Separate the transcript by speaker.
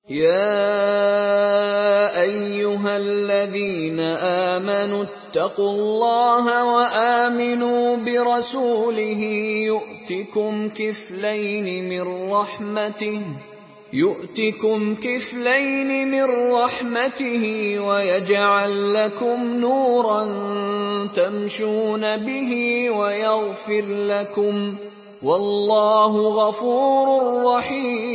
Speaker 1: يَا أَيُّهَا الَّذِينَ آمَنُوا اتَّقُوا اللَّهَ وَآمِنُوا بِرَسُولِهِ يُؤْتِكُمْ كِفْلَيْنِ مِن رَّحْمَتِهِ وَيَجْعَل لَّكُمْ نُورًا تَمْشُونَ بِهِ وَيَغْفِرْ لَكُمْ ۚ وَاللَّهُ غَفُورٌ رَّحِيمٌ.